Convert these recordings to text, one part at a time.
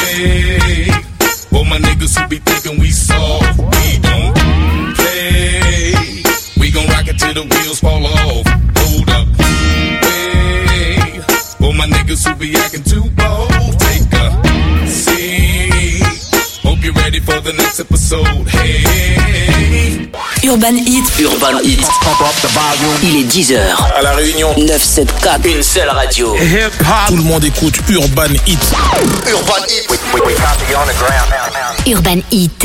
Hey, for my niggas who be thinking we soft, we don't play. We gon' rock it till the wheels fall off. Hold up. Hey, for my niggas who be acting too bold, take a seat. Hope you're ready for the next episode. Hey. Urban Hit. Urban Hit. Il est 10h. À La Réunion. 974. Une seule radio. Tout le monde écoute Urban Hit. Urban Hit. Urban Hit.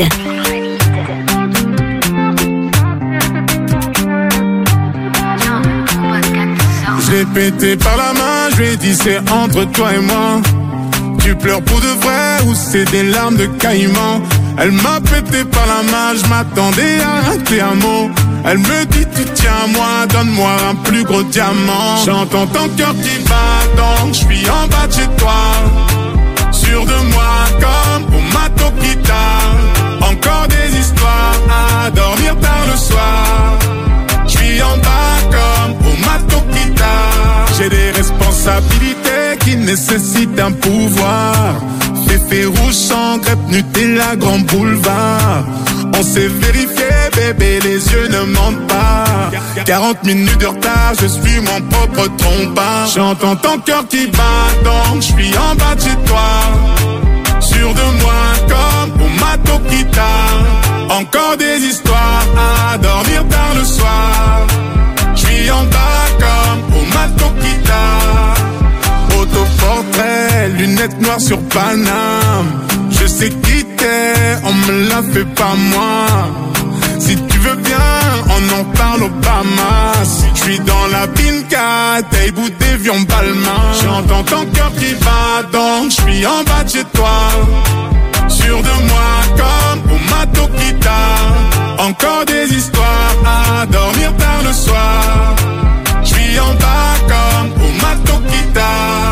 Je l'ai pété par la main, je lui ai dit c'est entre toi et moi. Tu pleures pour de vrai ou c'est des larmes de caïman? Elle m'a pété par la main, je m'attendais à un te amo. Elle me dit tu tiens à moi, donne-moi un plus gros diamant. J'entends ton cœur qui bat donc je suis en bas de chez toi. Sûr de moi comme pour ma Tokita. Encore des histoires à dormir tard le soir. Je suis en bas comme pour ma Tokita. J'ai des responsabilités qui nécessitent un pouvoir. Féfé rouge sans crêpe Nutella Grand Boulevard. On s'est vérifié bébé, les yeux ne mentent pas. 40 minutes de retard, je suis mon propre trompeur. J'entends ton cœur qui bat donc je suis en bas de chez toi. Sûr de moi comme pour ma Tokita. Encore des histoires à dormir tard le soir. Je suis en bas comme pour ma Tokita. Autoportrait, lunettes noires sur Paname. Je sais qui t'es, on me la fait pas moi. Si tu veux bien, on en parle Obama. Si je suis dans la pinka, t'es bout d'évion Balmain. J'entends ton cœur qui bat donc je suis en bas de chez toi. Sûr de moi comme pour ma Tokita. Encore des histoires à dormir tard le soir. Je suis en bas comme pour ma Tokita.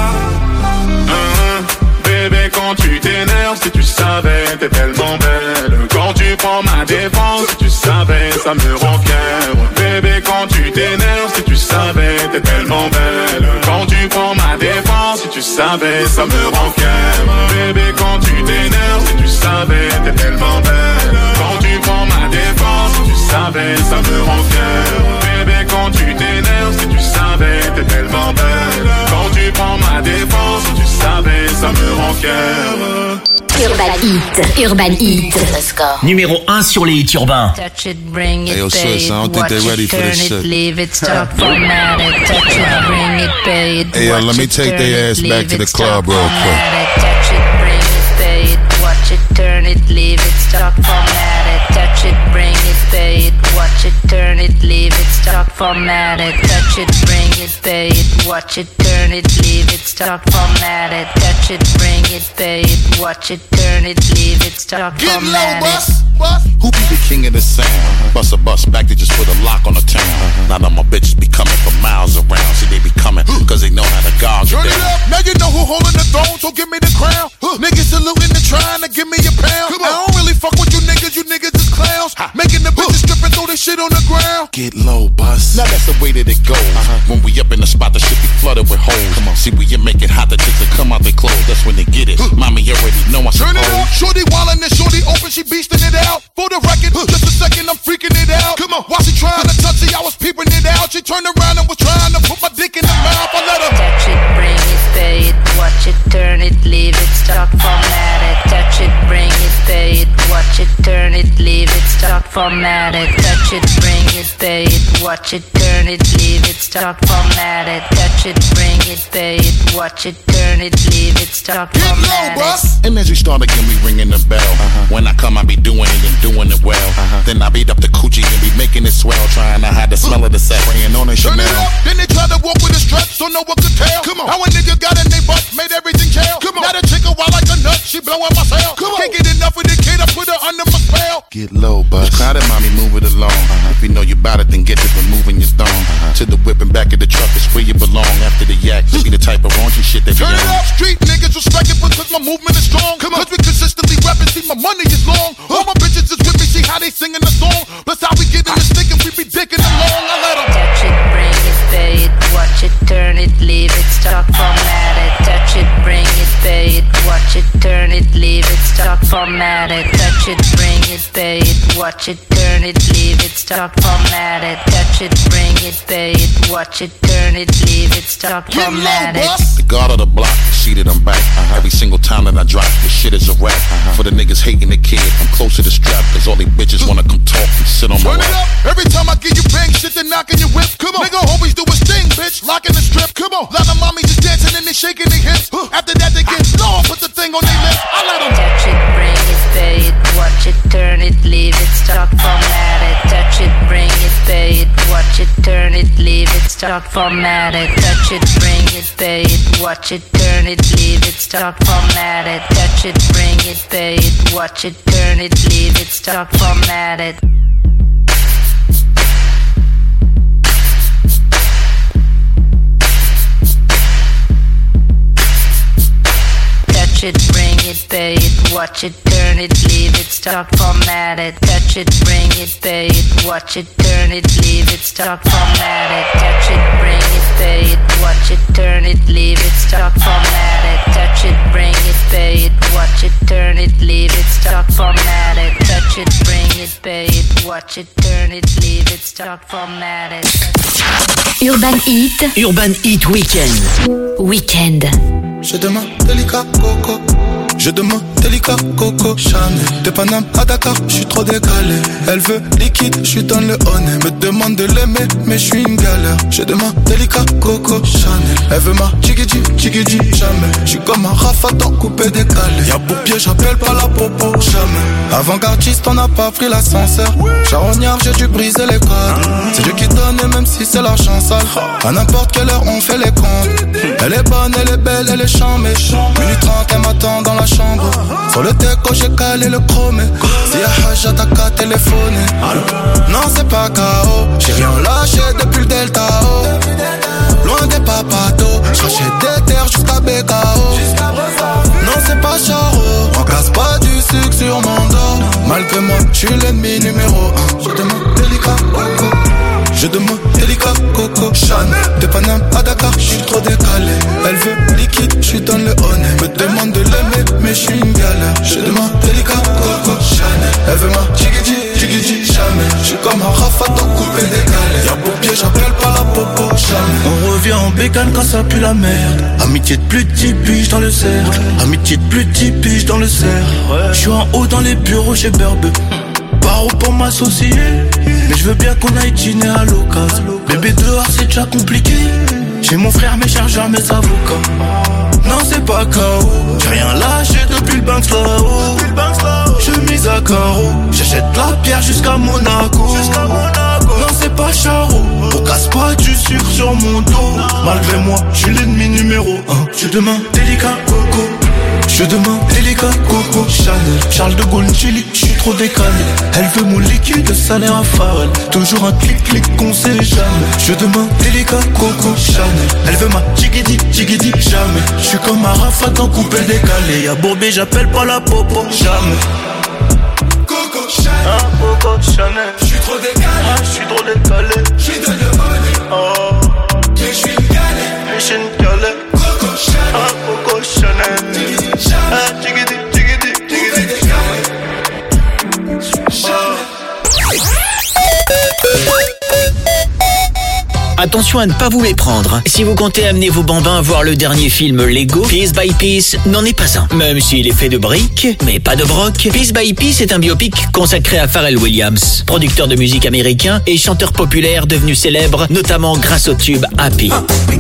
Bébé quand tu t'énerves, si tu savais, t'es tellement belle. Quand tu prends ma défense, si tu savais, ça me rend fier. Bébé quand tu t'énerves, si tu savais, t'es tellement belle. Quand tu prends ma défense, si tu savais, ça me rend fier. Bébé quand tu t'énerves, si tu savais, t'es tellement belle. Quand tu prends ma défense, si tu savais, ça me rend fier. Bébé quand tu t'énerves, si tu savais, t'es tellement belle. Quand tu prends ma défense, si tu savais, ça me rend fier. Urban Hit. Urban Hit. Let's go. Numéro 1 sur les hits urbains. Touch it, bring it, Hey, yo, pay sis, it, I don't think watch they ready it, for turn this it, shit. leave it, stop, format it, touch it, bring it, pay it, Hey, watch let me it, take turn their it, ass back leave to the it, club stop, real quick. format it, touch it, bring it, pay it, watch it, turn it, leave it, stop, format it, touch it, bring it, pay it, watch it, turn it, leave it, stop, format it, touch it, bring it, pay it, watch it, turn it, leave it, stop, format it, touch it, bring it, pay it, watch it, turn it, leave it, stop, format it. Who be the king of the sound? Bust a bus back, they just put a lock on the town. Now that my bitches be coming from miles around. See, they be coming, cause they know how to gouge Turn it it down. up, now you know who holding the throne, so give me the crown. Niggas saluting and trying to give me a pound. I don't really fuck with you niggas is clowns. Making the bitches strip and throw this shit on the ground. Get low, bus. Now that's the way that it goes. When we up in the spot, the shit be flooded with holes. See, we make it hot, the chicks that come out they clothes. That's when they get it. Mommy already know I Turn it suppose. up, shorty wildin' and shorty open, she beastin' it out. For the record, just a second, I'm freaking it out. Come on, while she trying to touch it, I was peeping it out. She turned around and was trying to put my dick in her mouth. I let her Touch it, bring it, pay it, watch it, turn it, leave it, stop, format it, touch it, bring it, pay it, watch it, turn it, leave it, stop, format it, touch it, bring it, pay it, watch it, turn it, leave it, stop, format it, touch it, bring it, pay it, watch it, turn it, leave it, stop, format it. And as we start again, we ringing the bell. When I come, I be doing it and doing it well. Then I beat up the coochie and be making it swell. Trying to hide the smell of the set, spraying on a turn Chanel. it up, then they try to walk with a strut, so no one could tell. Come on, how a nigga got in they butt, made everything jail. Come on, now the chick a wild like a nut, she blowing my cell. Can't get enough of the kid, I put her under my spell. Get low, bus. Crowded, mommy, move it along. If you know you bout it, then get to removing your thong. To the whip and back of the truck is where you belong. After the yak, to be the type of raunchy shit that Turn be it on. up, street niggas respect it because my movement is strong. Cause we consistently rapping, see my money is long. All my bitches is with me, see how they singing the song. Plus how we get in this stick and we be dicking along. I let them Touch it, bring it, pay it, watch it, turn it, leave it, stop, format it, touch it, bring it, pay it, watch it, turn it, leave stock formatted. Touch it, bring it, pay it, watch it, turn it, leave it, stock formatted. Touch it, bring it, pay it, watch it, turn it, leave it, stock formatted. The god of the block, see that I'm back. Every single time that I drop, this shit is a rap. For the niggas hating the kid, I'm close to the strap, cause all these bitches wanna come talk and sit on my lap. Turn it up, every time I give you bang, shit they knocking your whip. Come on, nigga always do his thing, bitch, locking the strip. Come on, lot of mommies just dancing and they shaking their hips. After that they get low, put the thing on their lips. I let them touch it, bring it, pay it, watch it, turn it, leave it, stock formatted. Touch it, bring it, pay it, watch it, turn it, leave it, stock formatted. Touch it, bring it, pay it, watch it, turn it, leave it, stock formatted. Touch it, bring it, pay it, watch it, turn it, leave it, stock formatted. Touch it, bring it, pay it, watch it, turn it, leave it, stock formatted. Touch it, bring it, pay it, watch it, turn it, leave it, stock formatted. Touch it, bring it, pay it, watch it, turn it, leave it, stock formatted. Touch it, bring it, pay it, watch it, turn it, leave it, stock formatted. Touch it, bring it, pay it, watch it, turn it, leave it, stock formatted. Urban Heat Weekend. Je demande délicat coco. Je demande délicat coco. Chanel de Paname à Dakar, je suis trop décalé. Elle veut liquide, je lui donne le honey. Me demande de l'aimer, mais je suis une galère. Je demande délicat coco. Chanel, elle veut ma jiggy jamais. Je suis comme un rafatan coupé décalé. Y'a beau pied, j'appelle pas la popo. Jamais. Avant-gardiste, on n'a pas pris l'ascenseur. Charognard, j'ai dû briser les codes. C'est Dieu qui donne, et même si c'est l'argent sale. À n'importe quelle heure, on fait les comptes. Elle est bonne, elle est belle, elle est chambée. Minute 30, elle m'attend dans la chambre. Sur le déco, j'ai calé le chromé. Si y'a Hajja, t'as qu'à téléphoner. Non, c'est pas KO. J'ai rien lâché depuis le Delta O. Loin des papatos. J'rachète des terres jusqu'à BKO. Non, c'est pas Charo. On casse pas du sucre sur mon dos. Malgré moi, j'suis l'ennemi numéro 1. Je demande délicat coco. Je demande délicat coco. Chanel de Paname à Dakar, je suis trop décalé. Elle veut liquide, je lui donne le honey. Me demande de l'aimer, mais je suis une galère. Je demande délicat coco. Chanel, elle veut ma jiggy jamais. Je suis comme un rafatan coupé décalé. Y'a beau pied, j'appelle pas la popo. Jamais. On revient en bécane quand ça pue la merde. Amitié de plus de 10 piges dans le cercle. Amitié de plus de 10 piges dans le cercle. Je suis en haut dans les bureaux chez Berbe. Paro pour m'associer. Mais je veux bien qu'on aille dîner à l'occasion. Bébé dehors c'est déjà compliqué. J'ai mon frère, mes chargeurs, mes avocats. Non c'est pas KO. J'ai rien lâché depuis le Banks là-haut. Je mise à carreau. J'achète la pierre jusqu'à Monaco. Non c'est pas Charo. On casse pas du sucre sur mon dos. Malgré moi, je suis l'ennemi numéro 1. Je demande délicat coco. Je demande délicat coco. Chanel, Charles de Gaulle, Chili, je suis trop décalé. Elle veut mon liquide, salaire à Pharrell. Toujours un clic qu'on sait jamais. Je demande délicat coco. Chanel, elle veut ma jiggy jamais. Je suis comme un rafatan coupé décalé. Y'a Bourbé, j'appelle pas la popo. Jamais. Coco Chanel, Coco Chanel. Je suis trop décalé. Je lui donne le money. Oh, je suis une galère. Coco Chanel, Coco Chanel. Attention à ne pas vous méprendre. Si vous comptez amener vos bambins voir le dernier film Lego, Piece by Piece n'en est pas un. Même s'il est fait de briques, mais pas de broc. Piece by Piece est un biopic consacré à Pharrell Williams, producteur de musique américain et chanteur populaire devenu célèbre, notamment grâce au tube Happy.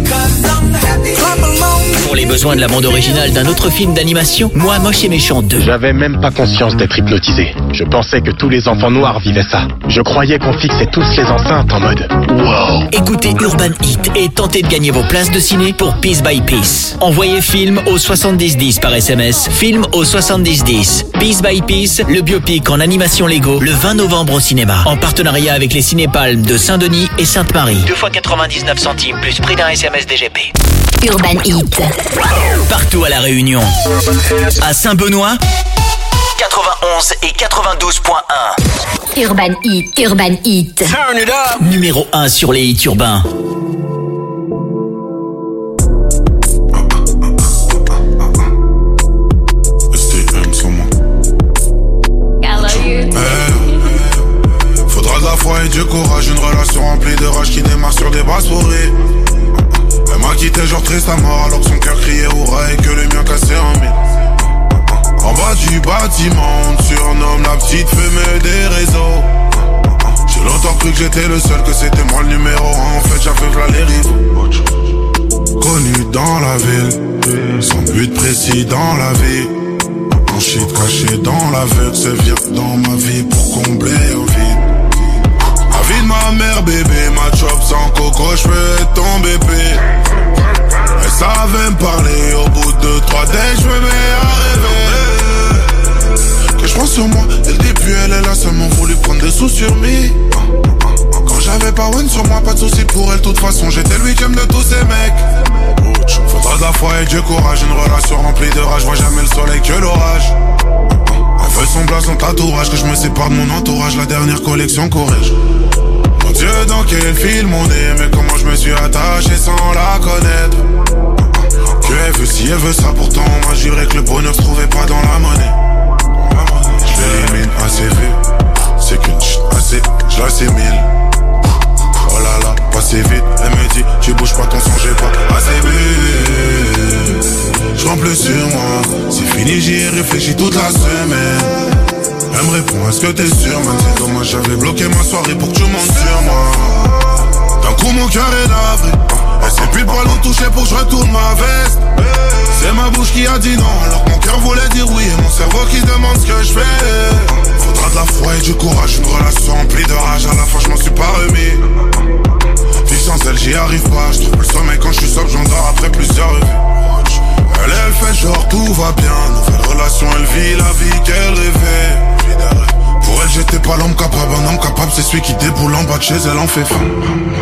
Pour les besoins de la bande originale d'un autre film d'animation, Moi, Moche et Méchant 2. J'avais même pas conscience d'être hypnotisé. Je pensais que tous les enfants noirs vivaient ça. Je croyais qu'on fixait tous les enceintes en mode wow. Écoutez Urban Heat et tentez de gagner vos places de ciné pour Piece by Piece. Envoyez film au 7010 par SMS. Film au 7010. Piece by Piece, le biopic en animation Lego, le 20 novembre au cinéma. En partenariat avec les Cinépalmes de Saint-Denis et Sainte-Marie. 2 fois 99 centimes plus prix d'un SMS DGP. Urban Heat. Partout à La Réunion. À Saint-Benoît, 91 et 92.1. Urban Heat. Turn it up. Numéro 1 sur les hits urbains. STM sur moi. du courage, une relation remplie de rage qui démarre sur des bras souris. Elle m'a quitté genre triste à mort alors que son cœur criait hurrah et que le mien cassait en mille. En bas du bâtiment, on te surnomme la petite fumée des réseaux. J'ai longtemps cru que j'étais le seul, que c'était moi le numéro 1. En fait j'avais v'là les rivaux. Connu dans la ville, sans but précis dans la vie. Un shit caché dans l'aveugle, c'est vient dans ma vie pour combler un vide. La vie de ma mère bébé, ma chop sans coco, j'peux être ton bébé. Elle savait me parler, au bout de 3 days j'me mets à rêver. Que je pense sur moi, dès le début elle est là, seulement voulu prendre des sous sur me. Quand j'avais pas one sur moi, pas de soucis pour elle, de toute façon j'étais le 8ème de tous ces mecs. Faudra de la foi et du courage, une relation remplie de rage, vois jamais le soleil que l'orage. Elle veut son blas, son tatouage, que je me sépare de mon entourage, la dernière collection corrige. Mon Dieu, dans quel film on est, mais comment je me suis attaché sans la connaître. Que elle veut ci, elle veut ça, pourtant on m'a juré que le bonheur se trouvait pas dans la monnaie. Je l'élimine assez vite, c'est qu'une assez, je l'assimile. Oh là là, passé vite, elle me dit, tu bouges pas ton son, j'ai pas assez vite. Je rentre plus sur moi, c'est fini, j'y ai réfléchi toute la semaine. Elle me répond, est-ce que t'es sûr, man, c'est dommage, j'avais bloqué ma soirée pour que tu montes sur moi. D'un coup mon cœur est navré, elle sait plus le poil où toucher pour que je retourne ma veste. C'est ma bouche qui a dit non, alors que mon cœur voulait dire oui, et mon cerveau qui demande ce que je fais. Faudra de la foi et du courage, une relation remplie de rage, à la fin je m'en suis pas remis. Puis sans elle j'y arrive pas, je trouve le sommeil quand je suis sobre, j'endors après plusieurs revues. Elle fait genre tout va bien, nouvelle relation, elle vit la vie qu'elle rêvait. Pour elle j'étais pas l'homme capable, un homme capable c'est celui qui déboule en bas de chez elle en fait faim.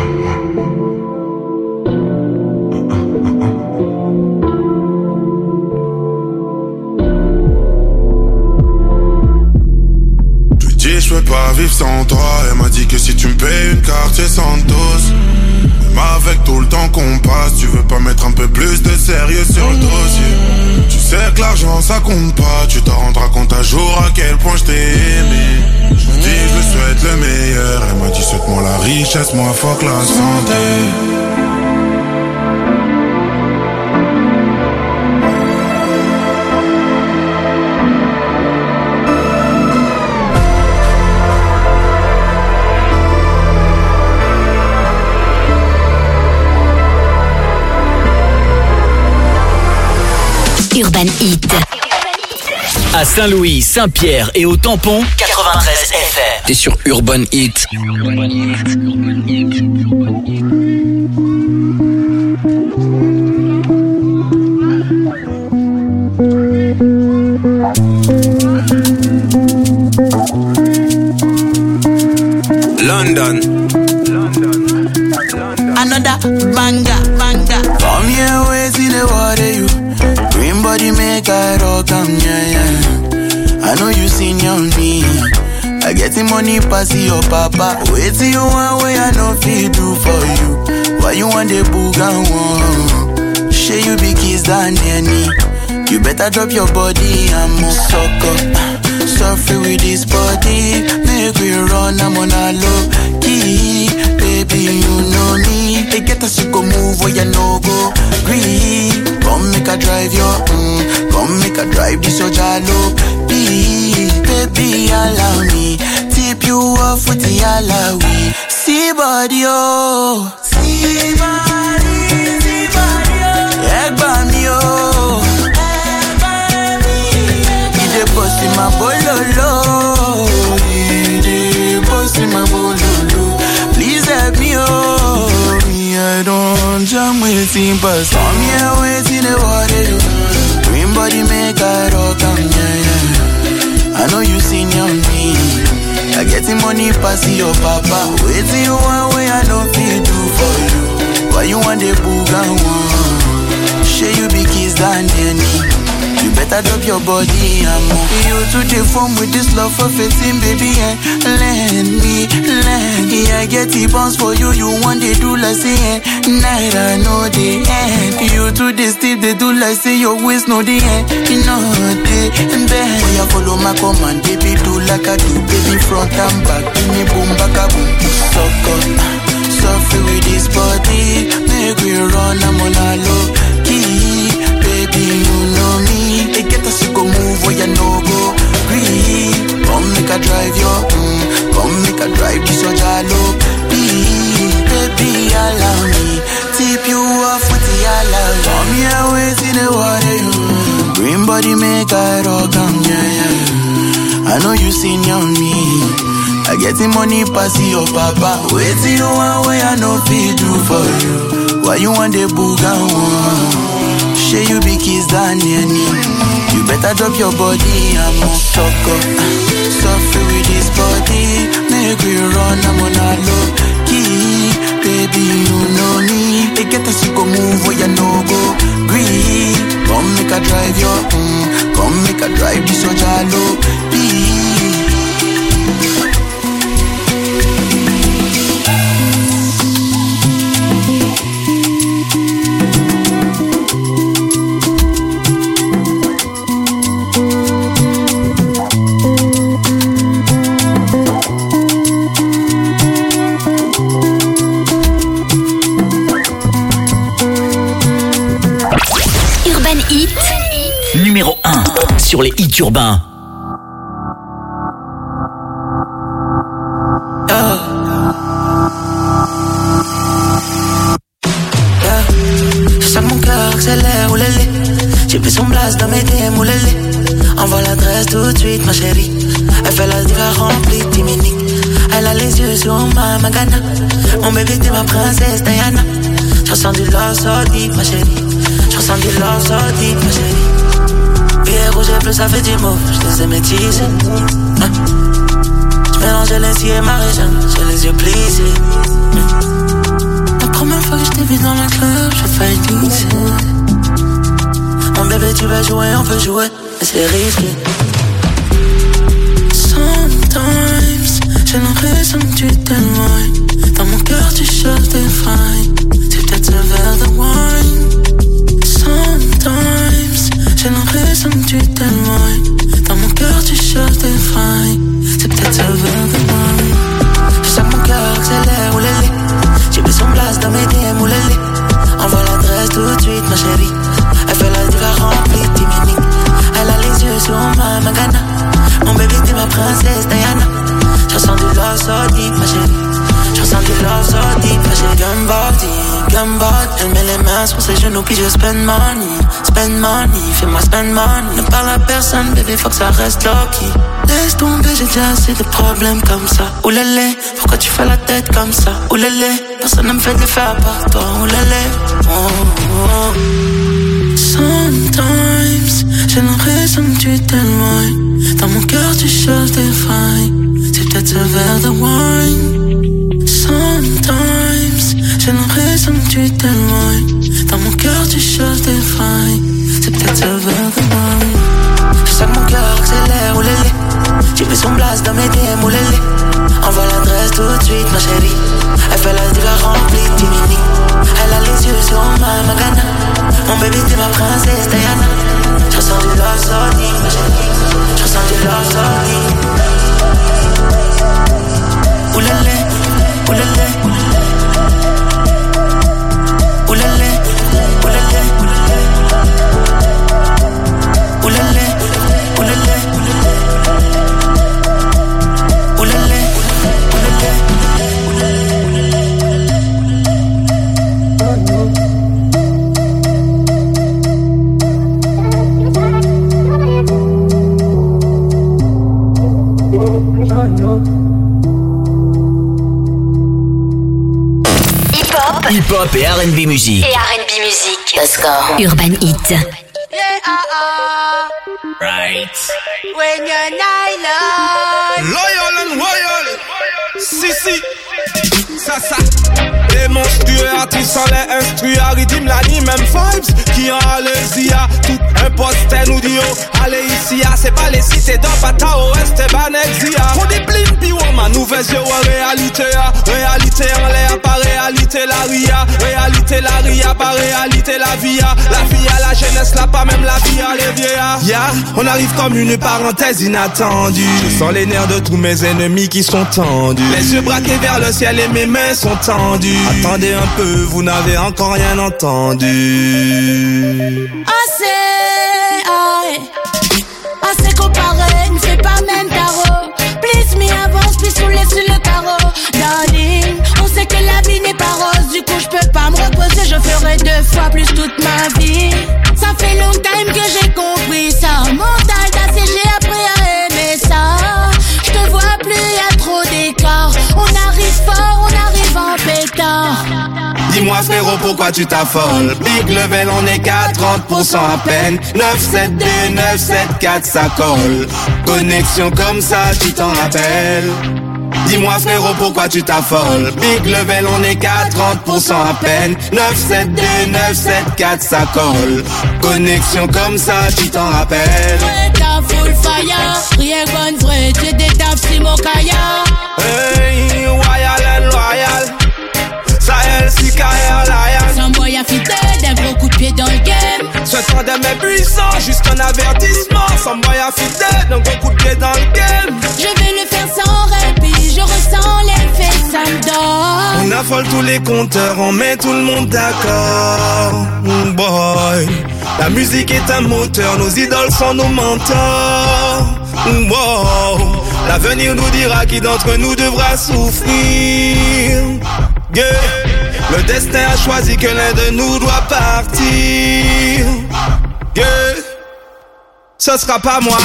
Je peux pas vivre sans toi. Elle m'a dit que si tu me payes une carte c'est Santos. Même avec tout le temps qu'on passe, tu veux pas mettre un peu plus de sérieux sur le dossier. Tu sais que l'argent ça compte pas, tu t'en rendras compte un jour à quel point je t'ai aimé. Je me dis je souhaite le meilleur. Elle m'a dit souhaite-moi la richesse, moi fuck la santé. Urban Hit. À Saint-Louis, Saint-Pierre et au Tampon, 93 FM. T'es sur Urban Hit. London. Another banger. From here, ways in the water, you. Green body make I rock, yeah. I know you seen on me. I get the money pass your papa. Wait till you want way I know feel do for you. Why you want the boogan one? Share you be kiss than any. You better drop your body and move sucker. Suffer with this body. Make we run, I'm on a low key. Baby, you know me. They get us to go move where you no go. Green. Come make a drive your come make a drive this your jalo. Baby, allow me. Tip you off with the alawi. See body, oh. See body, oh. Egg by me, oh. He bust in my bololo. He bust in my bololo. Please help me, oh. I don't jam with him, but some here waiting the water. Green body make I rock, yeah. I know you seen on me. I get the money pass your papa. Waiting you one way I don't feel do for you. Why you want the boogan one? Share you be kiss than any. You better drop your body and move. You to the phone with this love for 15, baby, and lend me. Yeah, I get the bounce for you, you want they do like say, night I know the end. You to the steep, they do like say your waist know the end. You know the best. When you follow my command, baby, do like I do, baby, front and back. Give me boom, back a boom. Suck up, suffer with this body. Make we run, I'm on a low key. Baby, you know me. They get us to go move where you no go. Green, come make a drive your, come make a drive this your jalo. Baby, allow me, tip you off with the allow. Come here, wait in the water, you. Green body make I rock, yeah. I know you seen on me. I get the money pass your papa. Wait till you want way I know feel do for you. Why you want the booga one? Share you be kiss than any. You better drop your body, I'm on sucker. Suffer with this body. Make we run, I'm on a low key. Baby, you know me. They get us to go move where you no go. Green, come make a drive your, come make a drive this your jalo. Numéro 1 sur les hits urbains. Je sens mon cœur accélère, oulélé. J'ai pris son blast dans mes DM, oulélé. Envoie l'adresse tout de suite, ma chérie. Elle fait la diva remplie de timinique. Elle a les yeux sur ma magana. Mon bébé t'es ma princesse Diana. Je ressens du love so deep, ma chérie. Je ressens du love so deep, ma chérie. Billet rouge et bleu, ça fait du mauve. Je les ai métissés. Je mélangeais les cils et Marie-Jeanne. J'ai les yeux plissés. La première fois que je t'ai vu dans le club, j'ai failli glisser. Mon bébé, tu veux jouer, on peut jouer, mais c'est risqué. Sometimes, j'ai l'impression que tu t'éloignes. Dans mon cœur, tu cherches des failles. C'est peut-être ce verre de wine. Sometimes, j'ai l'impression que tu t'éloignes. Dans mon cœur, tu cherches des failles. C'est peut-être ce verre de wine. Je sens mon cœur accélère, oulélé. J'ai pris son blast dans mes DM, oulélé. Envoie l'adresse tout de suite, ma chérie. Elle fait la diva remplie de timinique. Elle a les yeux sur ma magana. Mon bébé t'es ma princesse Diana. Je ressens du love so deep, ma chérie. Je ressens du love so deep, ma chérie. Gumbody. Elle met les mains sur ses genoux puis je spend money, fais-moi spend money. Ne parle à personne, bébé, faut que ça reste low-key. Laisse tomber, j'ai déjà assez de problèmes comme ça. Oulélé, pourquoi tu fais la tête comme ça? Oulélé, personne ne me fait de l'effet à part toi. Oulélé, oh. Sometimes, j'ai l'impression que tu t'éloignes. Dans mon cœur, tu cherches des failles. C'est peut-être ce verre de wine. Sometimes, j'ai l'impression que tu t'éloignes. Dans mon cœur, tu cherches des failles. C'est peut-être ce verre de wine. Je sens que mon cœur accélère, oulélé. J'ai pris son blast dans mes DM, oulélé. Envoie l'adresse tout de suite, ma chérie. Elle fait la diva remplie de timinique. Elle a les yeux sur ma magana. Mon bébé t'es ma princesse Diana. Je ressens du love so deep, ma chérie. Je ressens du love so deep. Oulélé, oulélé. Oulélé, oulélé. Oulélé, oulélé. Oulélé, oulélé. Hip-hop et R&B musique. Le score. Urban Hit. Right. When you're nylon. Loyal and royal. Sissi. Sasa. They monstrueux, artistes sans les instruits, rythme l'anime, même vibes, qui en Alésia, tout un poster nous dit oh, allez ici, c'est pas les cités d'Opata, Ouest et Banexia. On dit blim, puis ma nouvelle yeux, réalité, réalité en l'air, pas réalité la ria, pas réalité la vie, la jeunesse, là, pas même la vie, les vieillards. Yeah, on arrive comme une parenthèse inattendue. Je sens les nerfs de tous mes ennemis qui sont tendus. Les yeux braqués vers le ciel et mes mains sont tendues. Attendez un peu, vous n'avez encore rien entendu. Assez comparé, ne fais pas même tarot. Please me avance, puis sous le carreau. Darling, on sait que la vie n'est pas rose. Du coup je peux pas me reposer, je ferai 2 fois plus toute ma vie. Ça fait long time que j'ai compris ça. Mental d'assez, j'ai appris à aimer ça. Je te vois plus, y'a trop d'écart. On arrive fort, on arrive en pétard. Dis-moi frérot, pourquoi tu t'affoles? Big level, on est qu'à 30% à peine. 972, 974, ça colle. Connexion comme ça, tu t'en rappelles? Dis-moi frérot, pourquoi tu t'affoles? Big level, on est qu'à 30% à peine. 972, 974, ça colle. Connexion comme ça, tu t'en rappelles? Ouais, t'as full fire. Rien bonne vraie, tu détapes si mon kaya. Hey, royal and loyal. Sahel, Sika et Alliance. Sans moyen fidèle, d'un gros coup de pied dans le game. Ce tandem est puissant, juste un avertissement. Sans moyen fidèle, d'un gros coup de pied dans le game. Je vais le faire sans répit, je ressens l'effet, ça me donne. On affole tous les compteurs, on met tout le monde d'accord. Boy, la musique est un moteur, nos idoles sont nos mentors. Wow, l'avenir nous dira qui d'entre nous devra souffrir. Yeah. Le destin a choisi que l'un de nous doit partir. Yeah. Ce sera pas moi.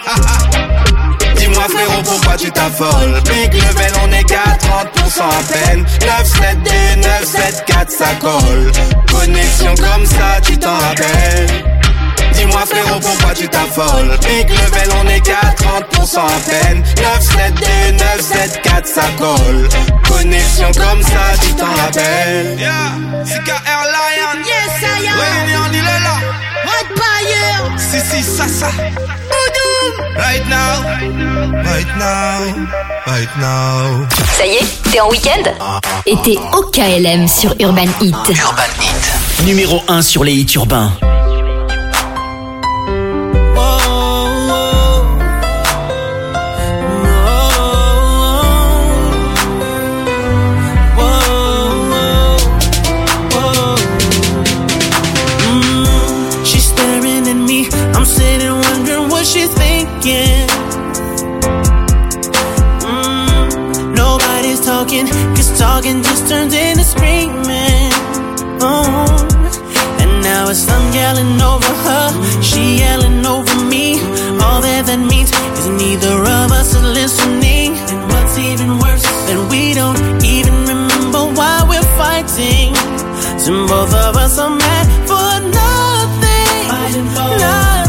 Dis-moi frérot, pourquoi tu t'affoles? Big level, on est qu'à 30% à peine. 972, 974, ça colle. Connexion comme ça, tu t'en rappelles? Dis-moi frérot, pourquoi tu t'affoles? Big level, on est qu'à 30% à peine. 972, 974, ça colle. Connexion comme ça, tu t'en rappelles? Yeah, Sika Airline. Yes, I am. Réunion, il est là. Hot Fire. Si, ça. Boudou. Right now. Right now. Ça y est, t'es en week-end? Et t'es au KLM sur Urban Hit. Urban Hit. Numéro 1 sur les hits urbains. She's thinking nobody's talking, cause talking just turns into screaming. And now it's I'm yelling over her, she yelling over me. All that means is neither of us is listening. And what's even worse, that we don't even remember why we're fighting. So both of us are mad for nothing, fighting for nothing.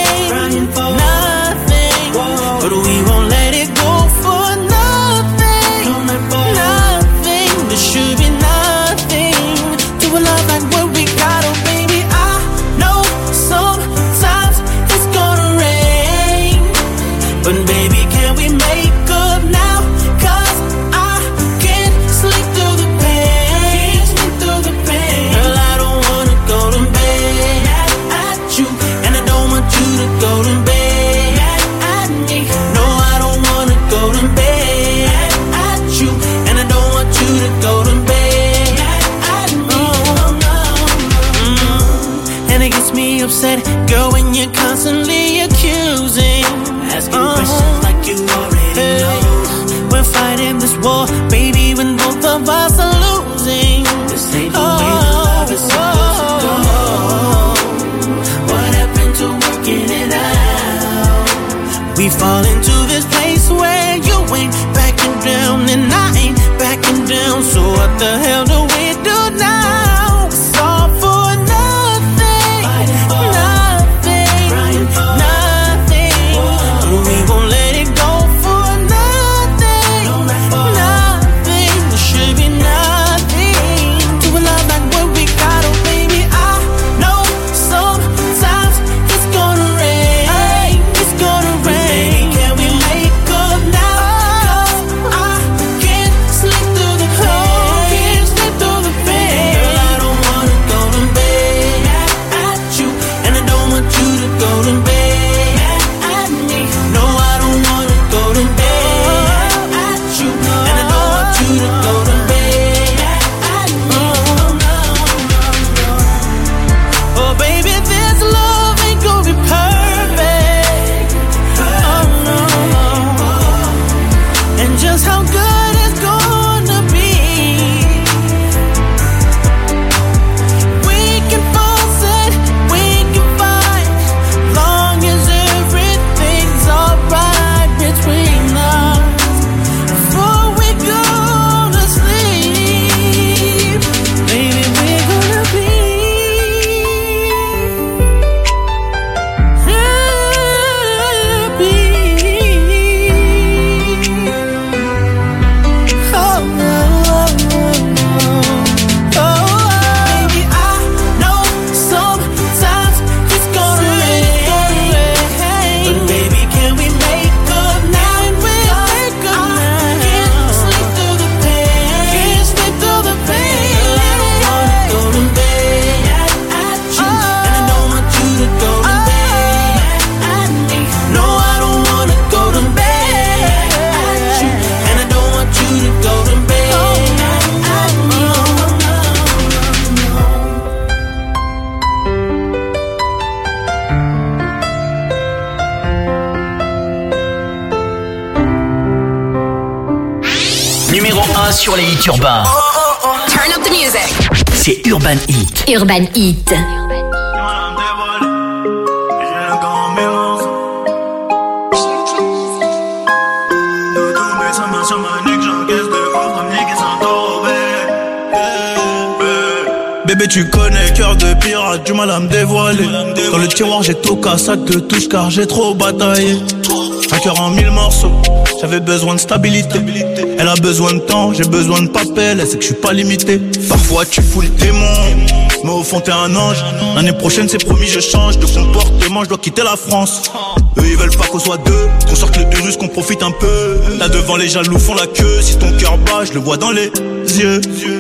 Nothing, but we won't let it go for nothing. Nothing, there should be nothing to a love like what we got. Oh baby, I know sometimes it's gonna rain, but baby, can we make up now? Cause I can't sleep through the pain. Girl, I don't wanna go to bed at you, and I don't want you to go to bed. Upset, girl, when you're constantly accusing, asking questions like you already know. We're fighting this war, baby, when both of us are losing. This ain't the way that love is supposed to go. What happened to working it out? We fall into this place where you ain't backing down and I ain't backing down. So what the hell do we do now? It's all for nothing, there should be nothing 1 sur les hits urbains. Turn up the music. C'est Urban Hit. Urban Hit. Bébé tu connais, cœur de pirate, du mal à me dévoiler. Dans le tiroir j'ai tout cassé de touche car j'ai trop bataillé. Un cœur en 1000 morceaux, j'avais besoin de stabilité. Elle a besoin de temps, j'ai besoin de papel. Elle sait que je suis pas limité. Parfois tu fous le démon, mais au fond t'es un ange. L'année prochaine c'est promis je change de comportement, je dois quitter la France. Eux ils veulent pas qu'on soit deux, qu'on sorte le virus, qu'on profite un peu. Là devant les jaloux font la queue, si ton cœur bat je le vois dans les yeux.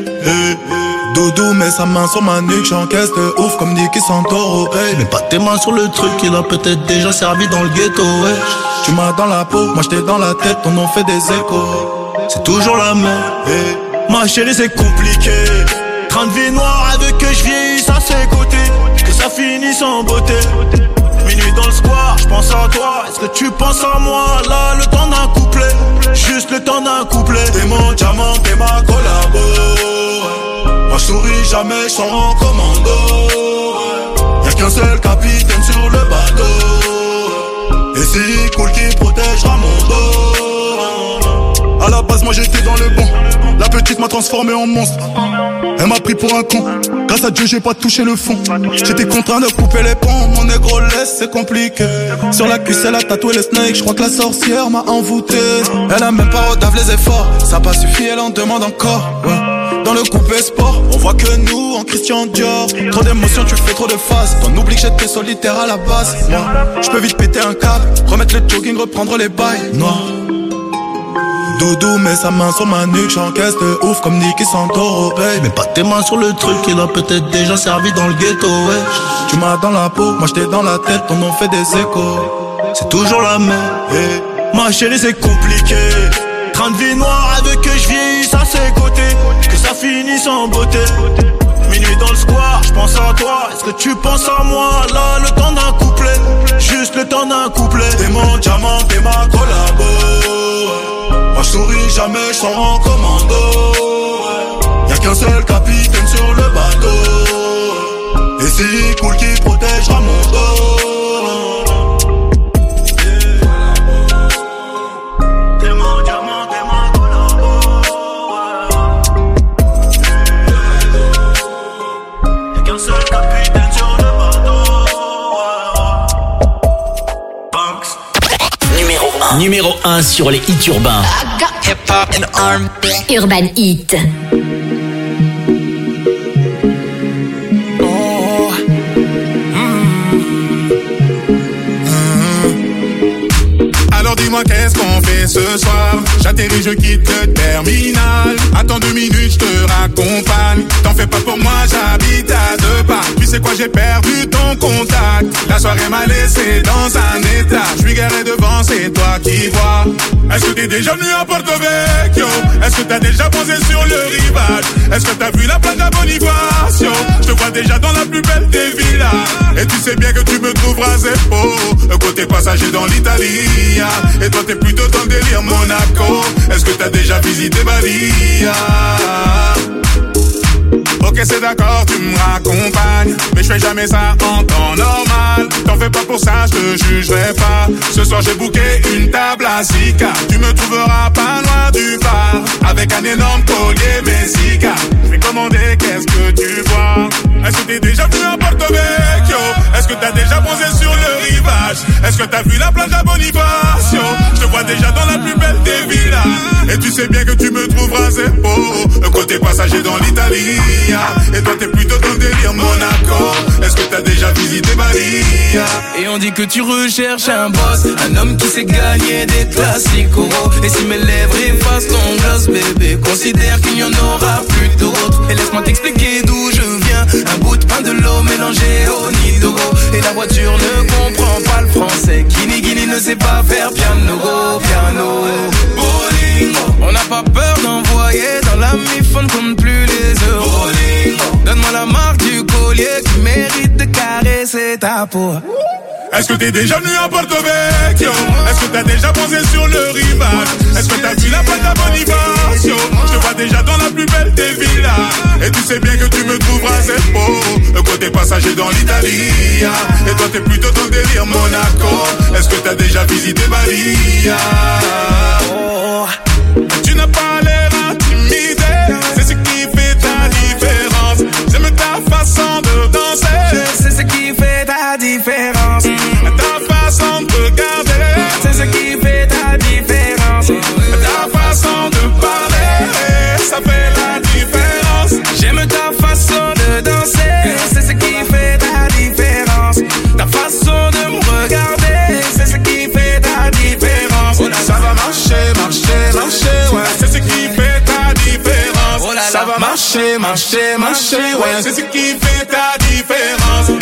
Doudou met sa main sur ma nuque, j'encaisse de ouf comme Nicky Santoro. Hey. Mets pas tes mains sur le truc, il a peut-être déjà servi dans le ghetto. Ouais. Tu m'as dans la peau, moi j'étais dans la tête, ton nom fait des échos. C'est toujours la même. Hey. Ma chérie c'est compliqué. Train de vie noire, elle veut que je vieillisse à ses côtés, que ça finisse en beauté. Minuit dans le square, je pense à toi. Est-ce que tu penses à moi? Là, le temps d'un couplet, juste le temps d'un couplet. T'es mon diamant, t'es ma collabo. Moi je souris jamais, je sors en commando. Y'a qu'un seul capitaine sur le bateau, et c'est cool qui protégera mon dos. À la base moi j'étais dans le bon, la petite m'a transformé en monstre. Elle m'a pris pour un con, grâce à Dieu j'ai pas touché le fond. J'étais contraint de couper les ponts, mon négro laisse c'est compliqué. Sur la cuisse elle a tatoué les snakes, je crois que la sorcière m'a envoûté. Elle a même pas redave les efforts, ça a pas suffi elle en demande encore. Ouais. Dans le coupé sport, on voit que nous en Christian Dior. Trop d'émotions, tu fais trop de faces. T'en oublies que j'étais solitaire à la base. Moi, je peux vite péter un câble, remettre le jogging, reprendre les bails. Noir. Doudou met sa main sur ma nuque, j'encaisse de ouf comme Nicky Santoro. Hey. Mets pas tes mains sur le truc, il a peut-être déjà servi dans le ghetto. Ouais. Tu m'as dans la peau, moi j'étais dans la tête, ton nom fait des échos. C'est toujours la même. Hey. Ma chérie c'est compliqué. Train de vie noire, elle veut que je vieillisse à ses côtés, que ça finisse en beauté. Minuit dans le square, je pense à toi. Est-ce que tu penses à moi? Là, le temps d'un couplet, juste le temps d'un couplet. T'es mon diamant, t'es ma collabo. Moi je souris jamais, je sors en commando. Y'a qu'un seul capitaine sur le bateau, et c'est cool qui protégera mon dos. Numéro 1 sur les hits urbains. Urban Hit. Alors dis-moi qu'est-ce qu'on fait ce soir? J'atterris, je quitte le terminal. Attends 2 minutes, je te raccompagne. T'en fais pas pour moi, j'habite à 2 pas. Tu sais quoi, j'ai perdu ton contact. La soirée m'a laissé dans un état. Je suis garé devant, c'est toi qui vois. Est-ce que t'es déjà venu à Porto Vecchio? Est-ce que t'as déjà posé sur le rivage? Est-ce que t'as vu la plage à Bonifacio? Je te vois déjà dans la plus belle des villas. Et tu sais bien que tu me trouveras Zeppo, côté passager dans l'Italie. Et toi t'es plutôt dans le délire Monaco. Est-ce que t'as déjà visité Bali? Ok c'est d'accord, tu me raccompagnes, mais je fais jamais ça en temps normal. T'en fais pas pour ça, je te jugerai pas. Ce soir j'ai booké une table à Sika. Tu me trouveras pas loin du bar, avec un énorme collier Messica. Je vais commander, qu'est-ce que tu vois? Est-ce que t'es déjà venu à Porto Vecchio? Est-ce que t'as déjà posé sur le rivage? Est-ce que t'as vu la plage à Bonifacio? Je te vois déjà dans la plus belle des villas. Et tu sais bien que tu me trouveras Zeppo, côté passager dans l'Italie. Et toi t'es plutôt dans le délire Monaco. Est-ce que t'as déjà visité Bali? Et on dit que tu recherches un boss, un homme qui sait gagner des classicos. Et si mes lèvres effacent ton gloss, bébé, considère qu'il n'y en aura plus d'autres. Et laisse-moi t'expliquer d'où je viens. Un bout de pain, de l'eau mélangé au nido. Et la voiture ne comprend pas le français. Guini ne sait pas faire piano. Bowling, on n'a pas peur d'envoyer dans la mi-fond, compte plus les euros. Donne-moi la marque du collier qui mérite de caresser ta peau. Est-ce que t'es déjà venu à Porto Vecchio? Est-ce que t'as déjà posé sur le rivage? Est-ce que t'as vu la plage à Bonifacio? Je te vois plus belle des villas. Et tu sais bien que tu me trouveras c'est beau. Côté passager dans l'Italie. Et toi t'es plutôt dans le délire Monaco. Est-ce que t'as déjà visité Bali? Oh. Tu n'as pas l'air intimidé. C'est ce qui fait ta différence. J'aime ta façon de danser. C'est ce qui fait ta différence. Ta façon de regarder. C'est ce qui fait ta différence. Ta façon de parler. Ça fait la différence. J'aime ta façon de danser. C'est ce qui fait ta différence. Ta façon de me regarder. C'est ce qui fait ta différence. Ça va marcher, marcher, marcher, ouais. C'est ce qui fait ta différence. Ça va marcher, marcher, marcher, ouais. C'est ce qui fait ta différence.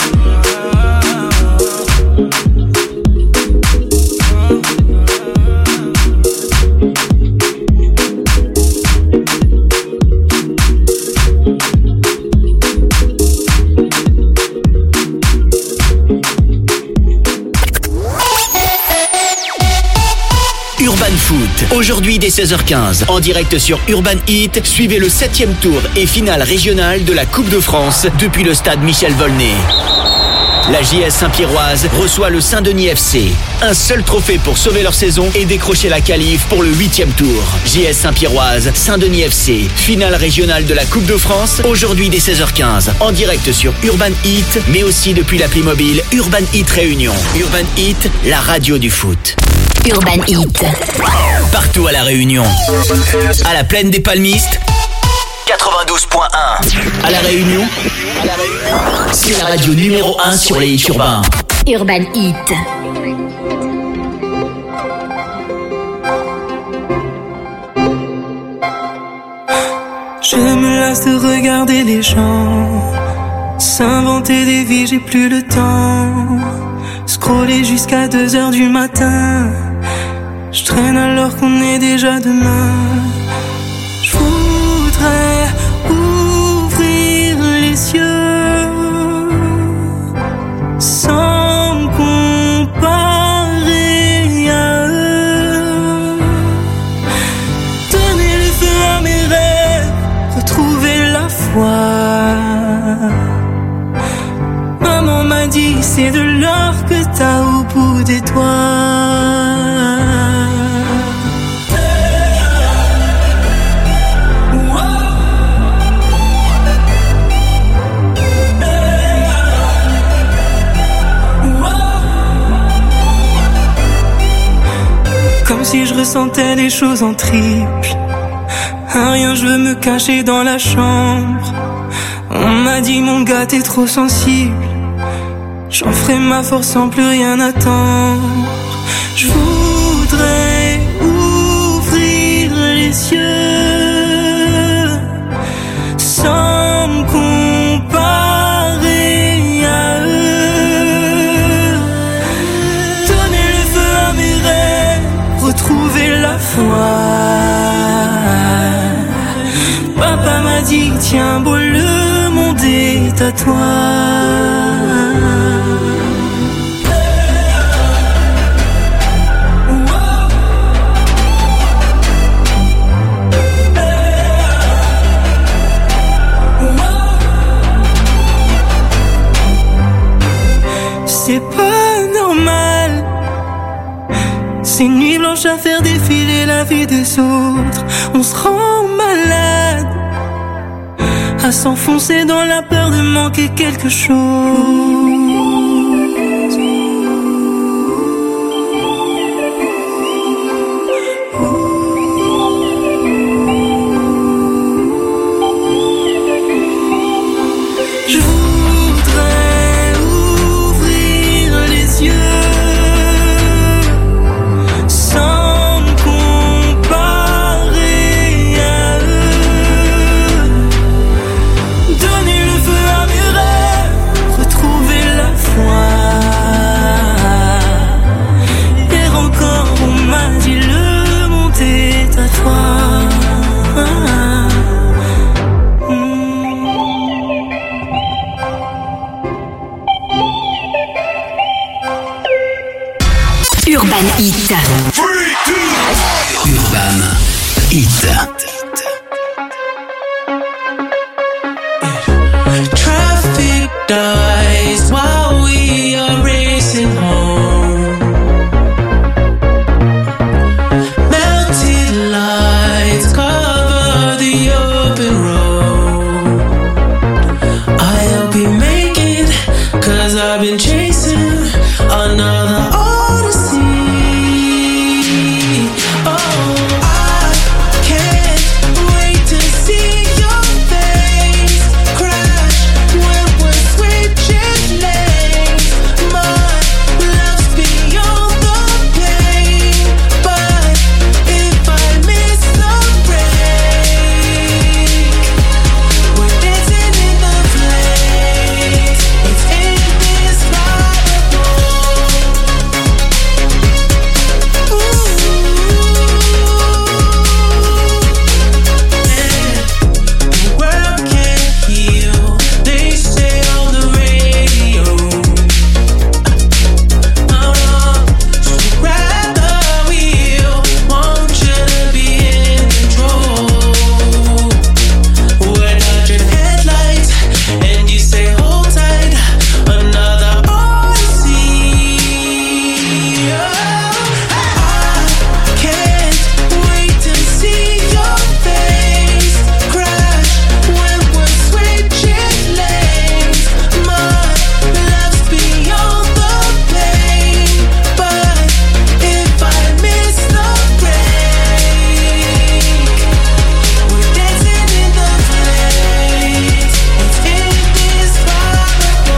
Urban Foot, aujourd'hui dès 16h15, en direct sur Urban Heat, suivez le 7e tour et finale régionale de la Coupe de France depuis le stade Michel Volnay. La JS Saint-Pierroise reçoit le Saint-Denis FC. Un seul trophée pour sauver leur saison et décrocher la qualif pour le 8e tour. JS Saint-Pierroise, Saint-Denis FC, finale régionale de la Coupe de France, aujourd'hui dès 16h15, en direct sur Urban Heat, mais aussi depuis l'appli mobile Urban Heat Réunion. Urban Heat, la radio du foot. Urban Heat. Partout à la Réunion. À la plaine des Palmistes, 92.1. À la Réunion, c'est la radio numéro 1 sur les hits urbains. Urban Heat. Je me lasse de regarder les gens s'inventer des vies, j'ai plus le temps. Scroller jusqu'à 2h du matin. Je traîne alors qu'on est déjà demain. Je voudrais ouvrir les yeux sans me comparer à eux. Donner le feu à mes rêves, retrouver la foi. Maman m'a dit c'est de l'or que t'as au bout des doigts. Comme si je ressentais les choses en triple. Rien, je veux me cacher dans la chambre. On m'a dit mon gars t'es trop sensible. J'en ferai ma force sans plus rien attendre. Je voudrais ouvrir les yeux sans me comparer à eux. Donner le feu à mes rêves, retrouver la foi. Papa m'a dit tiens beau le monde est à toi. C'est pas normal. Ces nuits blanches à faire défiler la vie des autres. On se rend malade à s'enfoncer dans la peur de manquer quelque chose. Urban Heat. Urban Heat. paradise while we are racing home. Melted lights cover the open road. I'll be making, 'cause I've been chasing another odyssey. Oh, I can't wait to see your face crash when we're switching lanes. My love's beyond the pain, but if I miss the break, we're dancing in the flames. It's indescribable. The world can't heal, they say on the radio. So grab the wheel, want you to be in control. We're dodging headlights, and you say hold tight, another odyssey. I can't wait to see your face crash when we're switching lanes. My love's beyond the pain, but if I miss the break, we're dancing in the flames. It's indescribable.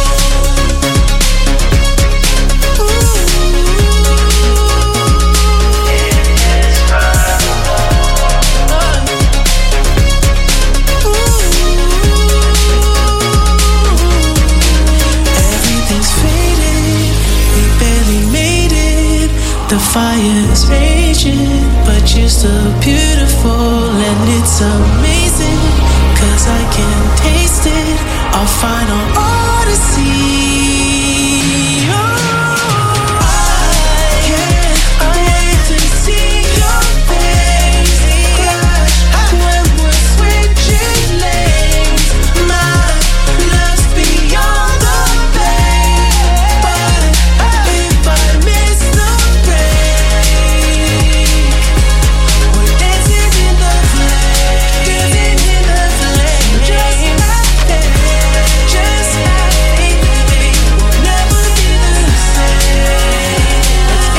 Everything's faded, we barely made it. The fire's raging, but you're still beautiful, and it's amazing, 'cause I can taste it, our final odyssey. Oh, I can't wait to see your face crash when we're switching lanes. My love's beyond the pain, but if I miss the break, we're dancing in the flames, just like that, just like baby, we'll never be the same. It's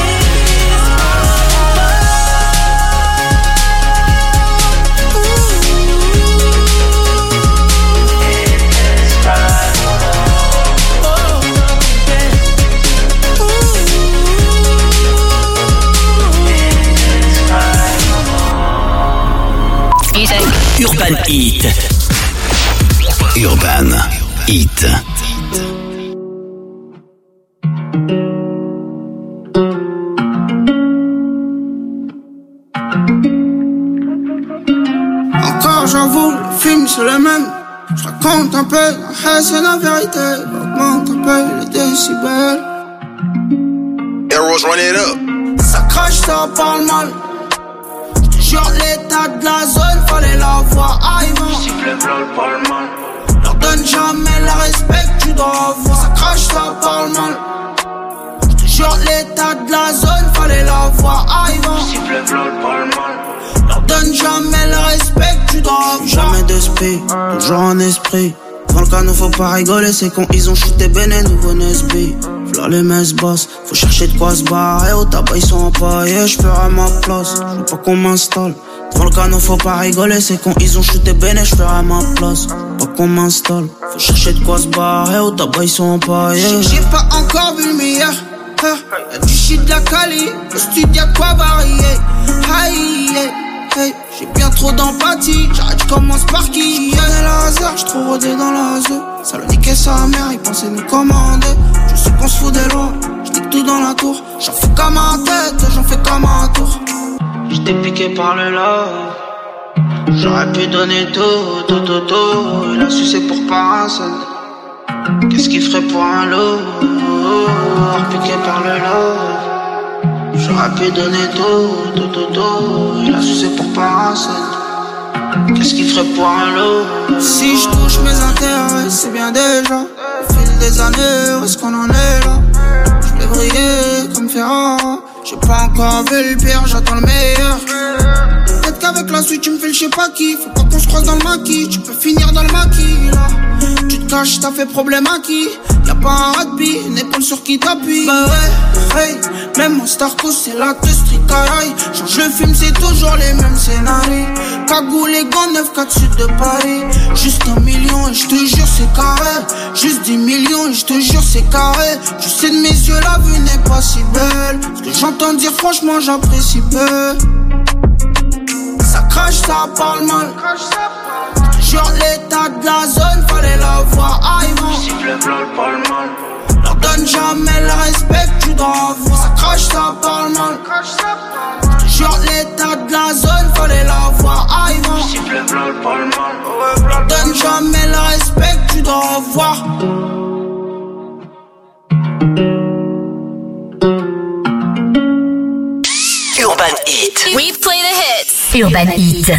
Urban Heat. Urban Heat. Encore j'avoue, le film c'est le même. Je raconte un peu, c'est la vérité. Augmente un peu les décibels. Arrows, run it up. Ça crache, ça parle mal. J'te jure l'état de la zone, fallait la voir arrivant. Leur donne jamais le respect que tu dois avoir. Ça crache, ça parle mal. J'te jure l'état de la zone, fallait la voir arrivant. Leur donne jamais le respect que tu dois avoir. Jamais d'esprit, toujours en esprit. Dans le canot faut pas rigoler, c'est quand ils ont shooté Béné, nouveau Nesby. V'là les messes basses, faut chercher de quoi se barrer. Au tabac ils sont empaillés, j'ferai ma place. J'veux pas qu'on m'installe. Dans le canot faut pas rigoler, c'est quand ils ont shooté Béné, j'ferai ma place. Pas qu'on m'installe, faut chercher de quoi se barrer. Au tabac ils sont empaillés. J'ai pas encore vu le meilleur. Y'a du shit de la quali, au studio y'a quoi varier. Aïe, hey, j'ai bien trop d'empathie, j'arrête, j'commence par qui. J'prenais la hasard, j'trou rodé dans la zone. Salonique et sa mère, ils pensaient nous commander. Je sais qu'on se fout des lois, j'nique tout dans la tour. J'en fais comme un tête, j'en fais comme un tour. J'étais piqué par le love. J'aurais pu donner tout. Il a sucé pour pas un seul. Qu'est-ce qu'il ferait pour un lot? Piqué par le love. J'aurais pu donner tout. Il a sucé pour pas un seul. Qu'est-ce qu'il ferait pour un lot? Si je touche mes intérêts, c'est bien déjà. des années, où est-ce qu'on en est là? Je vais briller comme Ferrand. J'ai pas encore vu le pire, j'attends le meilleur. Peut-être qu'avec la suite tu me fais le je sais pas qui. Faut pas qu'on se croise dans le maquis, tu peux finir dans le maquis là. Tu te caches, t'as fait problème à qui? Y'a pas un rugby, une épaule sur qui t'appuie. Bah ouais, hey, même mon Starco c'est la te street caraï. Change le film, c'est toujours les mêmes scénarios. Cagoule et gants, 9-4 sud de Paris. Juste 1 million et je te jure c'est carré. Juste 10 millions et je te jure c'est carré. Tu sais de mes yeux la vue n'est pas si belle. Ce que j'entends dire franchement j'apprécie peu. Ça crache, ça parle mal. Sur l'état de la zone, fallait la voir aïe-moi. Siffle pas le mal. Leur donne jamais le respect que tu dois avoir. Ça crache, ça parle mal. Sur l'état de la zone, fallait la voir aïe-moi. Siffle pas le mal. Leur donne jamais le respect que tu dois avoir. Urban Heat. We play the hits. Urban Heat.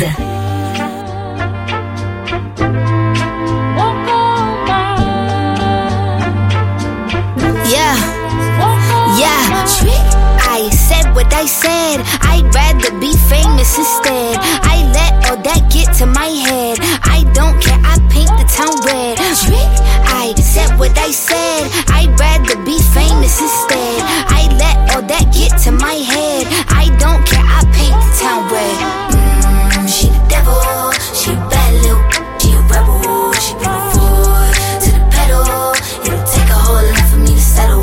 I said what I said. I'd rather be famous instead. I let all that get to my head. I don't care, I paint the town red. I said what I said. I'd rather be famous instead. I let all that get to my head. I don't care, I paint the town red. She the devil, she a bad little, she a rebel. She put her foot to the pedal. It'll take a whole lot for me to settle.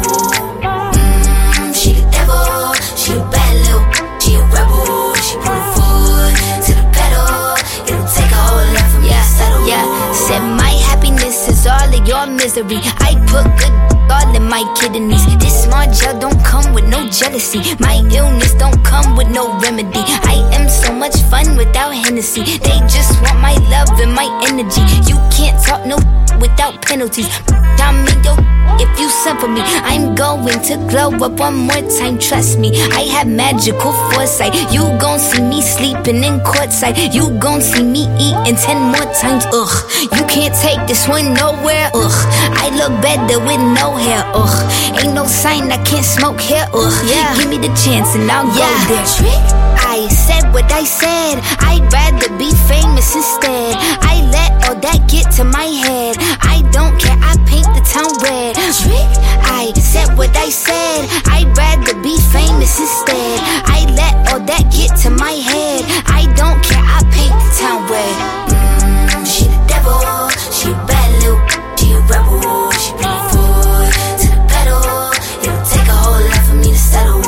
She the devil, she a bad little, she a rebel. She put her foot to the pedal. It'll take a whole lot for me to settle. Yeah, said my happiness is all of your misery. I put good all in my kidneys. This small gel don't come with no jealousy. My illness don't come with no remedy. I am so much fun without Hennessy. They just want my love and my energy. You can't talk no without penalties. I'm in your if you send for me. I'm going to glow up one more time, trust me. I have magical foresight. You gon' see me sleeping in courtside. You gon' see me eating 10 more times, ugh. You can't take this one nowhere, ugh. I look better with no hair, ugh. Ain't no sign I can't smoke here, ugh. Yeah. Give me the chance and I'll go there. I said what I said. I'd rather be famous instead. I let all that get to my head. I don't care, I paint the town red. I said what I said. I'd rather be famous instead. I let all that get to my head. I don't care, I paint the town red. She the devil, she a bad little, she a rebel. She put her foot to the pedal. It'll take a whole lot for me to settle.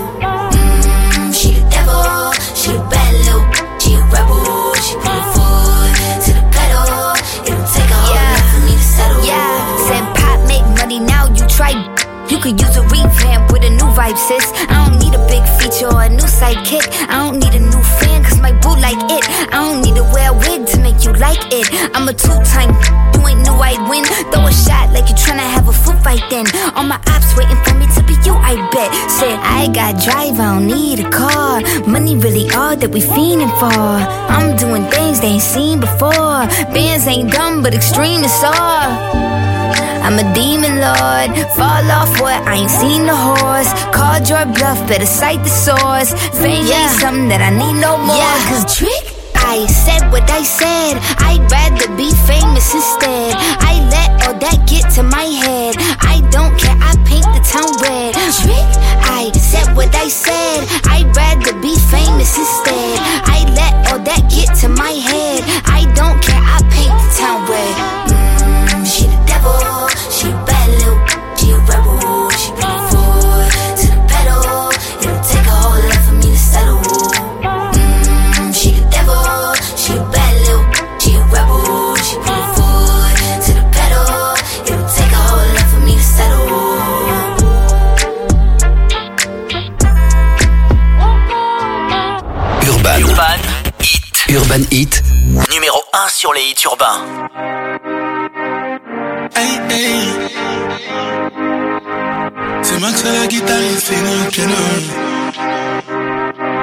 She the devil, she a bad little, she a rebel. She put her foot to the pedal. It'll take a whole lot for me to settle. Yeah, said pop make money now, you try. You could use a revamp with a new vibe, sis. I don't need a big feature or a new sidekick. I don't need a new fan, cause my boo like it. I don't need to wear a wig to make you like it. I'm a two-time, you ain't knew I'd win. Throw a shot like you tryna have a foot fight then. All my ops waiting for me to be you, I bet. Said, I got drive, I don't need a car. Money really all that we fiending for. I'm doing things they ain't seen before. Bands ain't dumb, but extreme is all. I'm a demon lord, fall off what, I ain't seen the horse. Called your bluff, better cite the source. Fame ain't something that I need no more. Cause I said what I said. I'd rather be famous instead. I let all that get to my head. I don't care, I paint the town red. I said what I said. I'd rather be famous instead. I let all that get to my head. I don't care, I paint the town red. She the devil, she a bad little, she a rebel. She put her foot to the pedal. It'll take a whole lot for me to settle. She the devil, she a bad little, she a rebel. She put her foot to the pedal. It'll take a whole lot for me to settle. Urban Heat, numéro 1 sur les hits urbains. Hey, hey. C'est Max à la guitare et c'est le piano.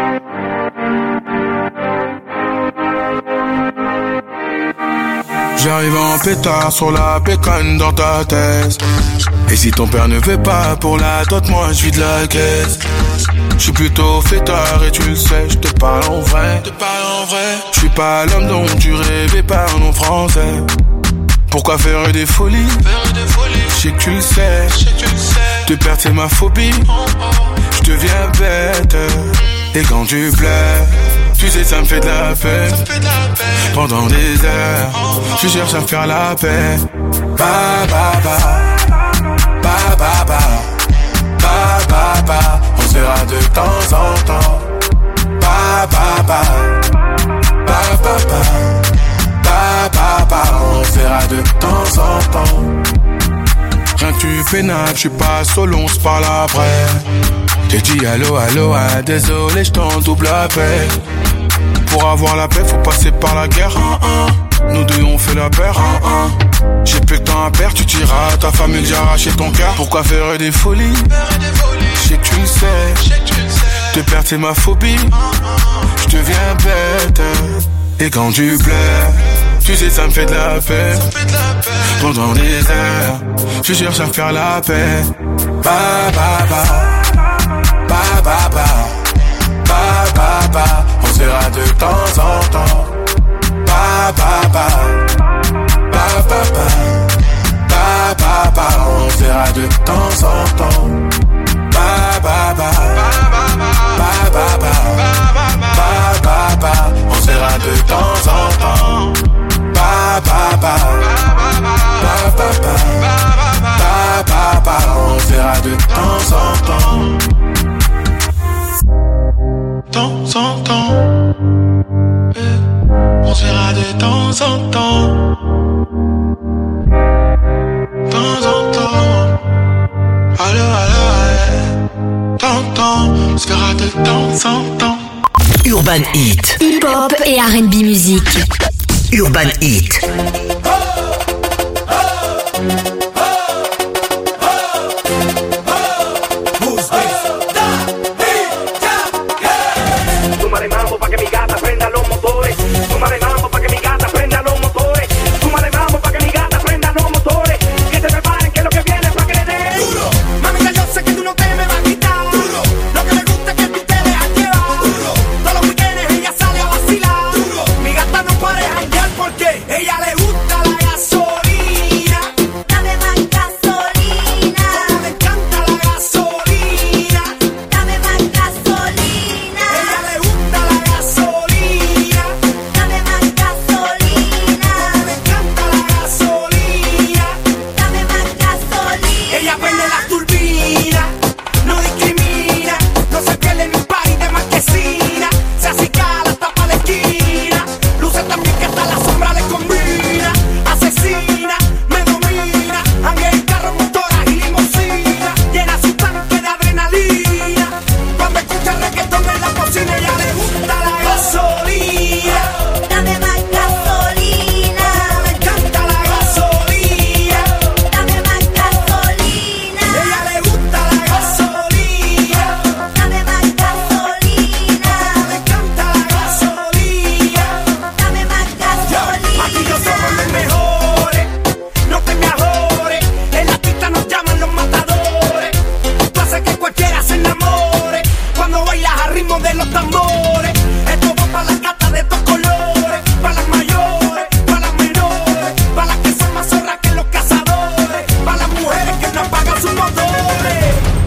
Je J'arrive en pétard sur la bécane dans ta thèse. Et si ton père ne veut pas pour la dot, moi je vis de la caisse. Je suis plutôt fêtard et tu le sais, je te parle en vrai. Je suis pas l'homme dont tu rêvais par nom français. Pourquoi faire des folies? Je sais que tu le sais. Te perdre c'est ma phobie. Je deviens bête. Et quand tu pleures, tu sais ça me fait de la peine. Pendant des heures, je cherche à faire la paix. Ba ba ba, ba ba ba, ba ba ba. On se verra de temps en temps. Ba ba ba, ba ba ba, ba ba ba. On se verra de temps en temps. Rien que tu pénates, je suis pas solo, on se parle après. J'ai dit allô, allô, ah, désolé, je t'en double appel. Pour avoir la paix, faut passer par la guerre. Nous deux on fait la paire. J'ai plus de temps à perdre, tu diras à ta famille que j'ai arraché ton cœur. Pourquoi faire des folies? Je sais que tu le sais. Te perdre c'est ma phobie. Je deviens bête. Et quand tu pleures, tu sais ça me fait de la peine. Pendant des heures, je cherche à faire la paix. Ba ba ba, ba ba ba, ba ba ba. On se verra de temps en temps. Ba ba ba, ba ba ba, ba ba ba. On se verra de temps en temps. Ba ba ba, ba ba ba, ba ba ba. On se verra de temps en temps. Ba ba ba, ba ba ba, ba ba ba. On se verra de temps en temps. Temps en temps. On se verra de temps en temps. Temps en temps. Allô, allô, temps, on se verra de temps en temps. Urban Heat. Hip-hop et R&B musique. Urban Heat. Ella le gusta la gasolina. Dame más gasolina. Como le encanta la gasolina. Dame más gasolina. Ella le gusta la gasolina. Dame más gasolina. Como le encanta la gasolina. Dame más gasolina. Ella prende la turbina, no discrimina, no se pierde en un party de marquesina. Se acicala, tapa la esquina. Luce también que hasta la sombra le combina. Asesina, me domina. Ande en carro, motoras y limosina. Llena su tanque de adrenalina. Cuando escucha reggaetón en la cocina, ella le gusta la gasolina. Dame más gasolina. Me encanta la gasolina. Dame más gasolina. Ella le gusta la gasolina. Dame más gasolina. Me encanta la gasolina. Dame más gasolina. Aquí yo somos los mejores, no te me ajores. En la pista nos llaman los matadores. Tú haces que cualquiera se enamore cuando bailas al ritmo de los tambores. Esto va para las gatas de estos colores, para las mayores, para las menores, para las que son más zorras que los cazadores, para las mujeres que no apagan sus motores.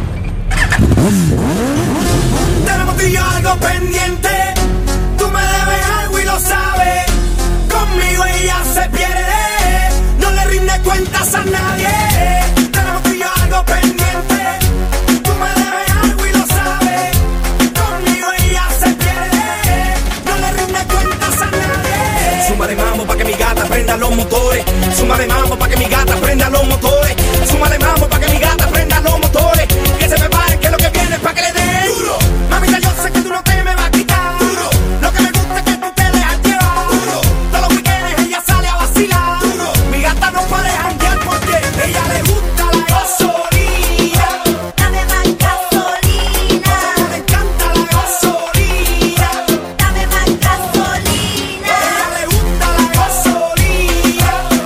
Tenemos tú y yo algo pendiente. Tú me debes algo y lo sabes. Conmigo ella se pierde. No le rinde cuentas a nadie. Tenemos tú y yo algo pendiente. Tú me debes algo y lo sabes. Conmigo ella se pierde. No le rinde cuentas a nadie. Súmale mambo pa' que mi gata prenda los motores. Súmale mambo pa' que mi gata prenda los motores. Súmale mambo pa' que mi gata prenda los motores. Que se preparen que lo que viene es pa' que le den duro. Mamita, yo sé que tú no te me vas a quitar duro. Lo que me gusta es que tú te dejas llevar duro. Todos los weekends ella sale a vacilar duro. Mi gata no puede janguear porque ella le gusta la gasolina. Dame más gasolina. Me encanta la gasolina. Dame más gasolina. Ella le gusta la gasolina.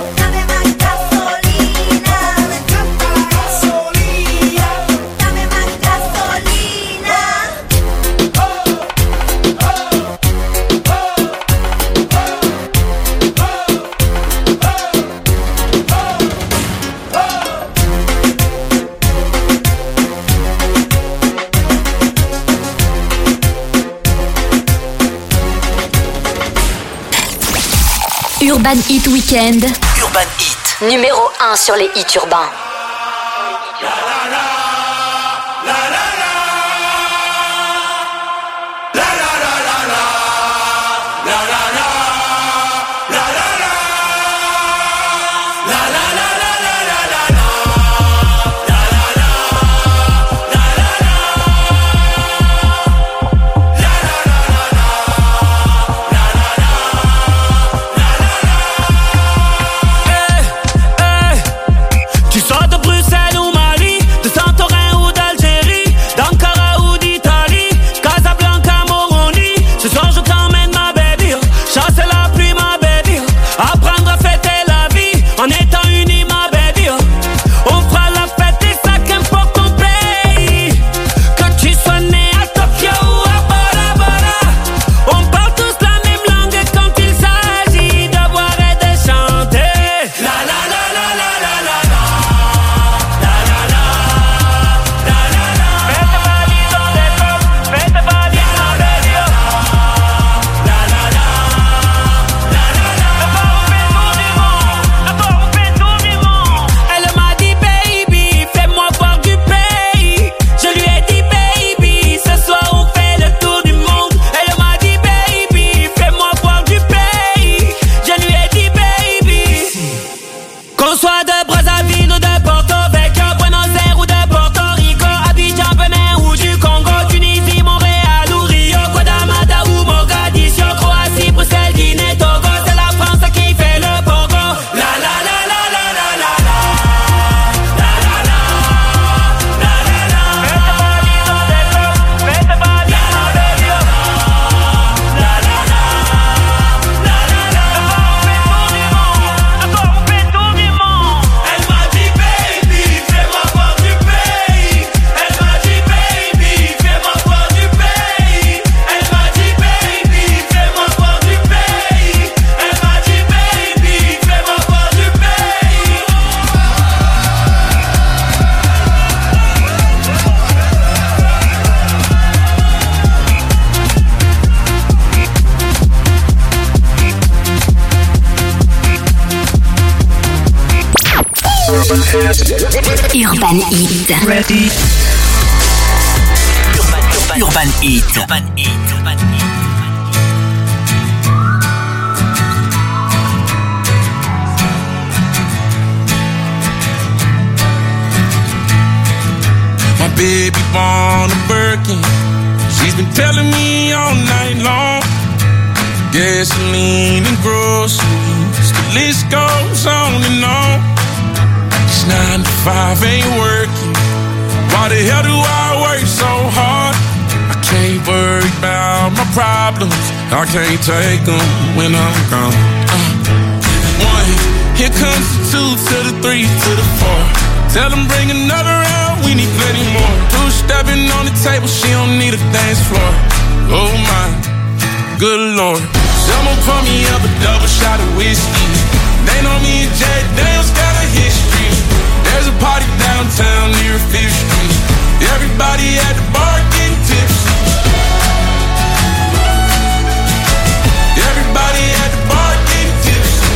Urban Hit Weekend. Urban Hit. Numéro 1 sur les hits urbains. Urban Hit. Ready. Urban Hit. Urban Hit. Urban Hit. My baby born a Birkin. She's been telling me all night long. Gasoline and groceries, the list goes on and on. It's 9 to 5, ain't working. Why the hell do I work so hard? I can't worry about my problems. I can't take them when I'm gone. 1, here comes the 2 to the 3 to the 4. Tell them bring another round, we need plenty more. 2 stepping on the table, she don't need a dance floor. Oh my, good Lord. Someone pour me up a double shot of whiskey. They know me and Jack Daniels got a history. There's a party downtown near 5th Street. Everybody at the bar getting tipsy. Everybody at the bar getting tipsy.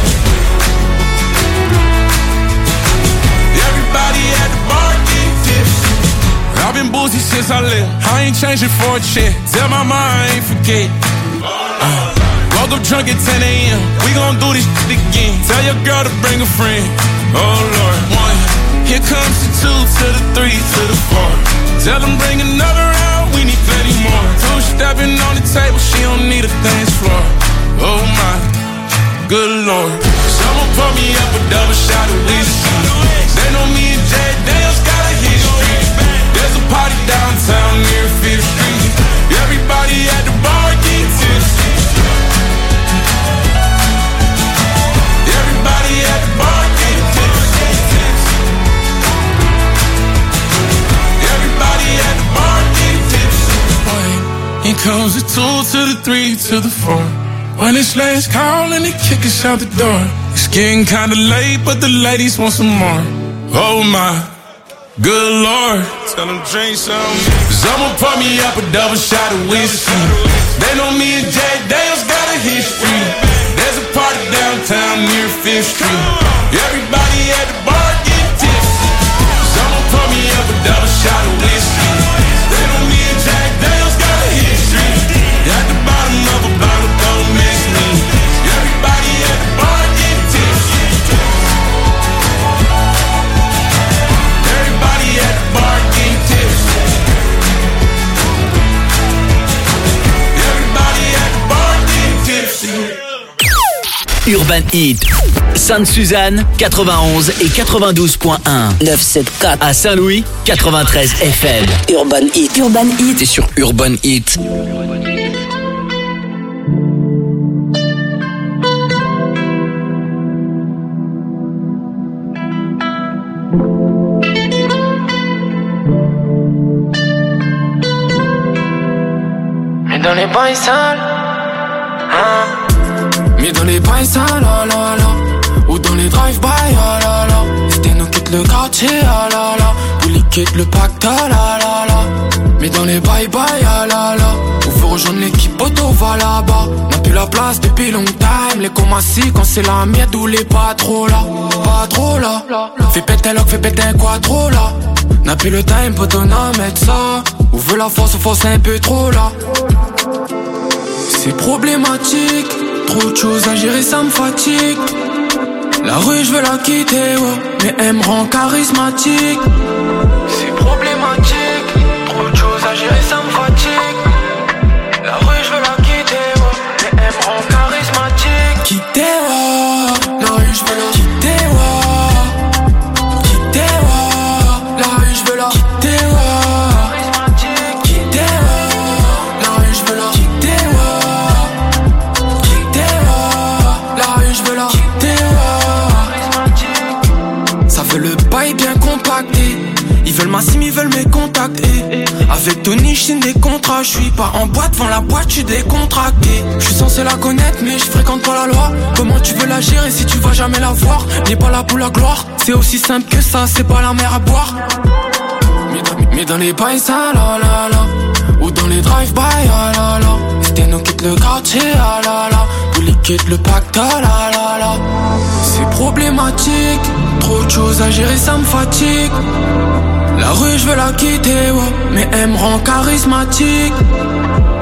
Everybody at the bar getting tipsy. I've been boozy since I left. I ain't changing for a check. Tell my mom I ain't forget. Woke up drunk at 10 a.m. We gon' do this shit again. Tell your girl to bring a friend. Oh Lord. 1, here comes the 2 to the 3 to the 4. Tell them bring another round, we need plenty more. 2 stepping on the table, she don't need a dance floor. Oh my, good Lord. Someone pour me up a double shot of whiskey. They know me and Jack Daniels got a history. There's a party downtown near 5th Street. Everybody at the bar getting tipsy. Everybody at the bar getting tipsy. Everybody at the bar getting tipsy. Here comes the 2 to the 3 to the 4. When it's last call and they kick us out the door. It's getting kinda late, but the ladies want some more. Oh my, good Lord. Tell them drink some. Someone pour me up a double shot of whiskey. They know me and Jack Daniels got a history. There's a party downtown Urban Heat. Sainte-Suzanne, 91 et 92.1. 974. À Saint-Louis, 93 FM. Urban Heat. Urban Heat. T'es sur Urban Heat. Mais dans les bails sales, hein. Mais dans les bails sales, oh là là. Ou dans les drive-by, oh là là. C'était nous quitte le quartier, oh là là. Ou les quitte le pacte, oh là là là. Mais dans les bye-bye, oh là là. Ou veut rejoindre l'équipe, auto va là-bas. N'a plus la place depuis long time. Les comassis quand c'est la miette ou les pas trop là. Pas trop là. Fais péter l'oc, fais péter quoi trop là. N'a plus le time, poteau, n'a mettre ça. Ou veut la force un peu trop là. C'est problématique. Trop de choses à gérer, ça me fatigue. La rue, je veux la quitter, ouais, mais elle me rend charismatique. C'est problématique. Trop de choses à gérer, ça me fatigue. La rue, je veux la quitter, ouais, mais elle me rend charismatique. Quitter, ouais. La rue, je veux la quitter, ouais. Quitter, ouais. La rue, je veux la quitter, ouais. Quitter, ouais. La rue, je veux la quitter, ouais. Quitter, ouais. La rue, je veux la quitter, ouais. Ça veut le bail bien compacté. Ils veulent ma sim, ils veulent me contacter. Avec Tony, j'signe des contrats. J'suis pas en boîte, devant la boîte, j'suis décontracté. J'suis censé la connaître, mais j'fréquente pas la loi. Comment tu veux la gérer si tu vas jamais la voir? N'est pas là pour la gloire, c'est aussi simple que ça, c'est pas la mer à boire. Mais dans les bails sales, oh là là. Ou dans les drive-by, oh là là. C'était nous quitte le quartier, oh là là. Ou les quitte le pacte, oh là là là. C'est problématique. Trop de choses à gérer, ça me fatigue. La rue, je veux la quitter, ouais, mais elle me rend charismatique.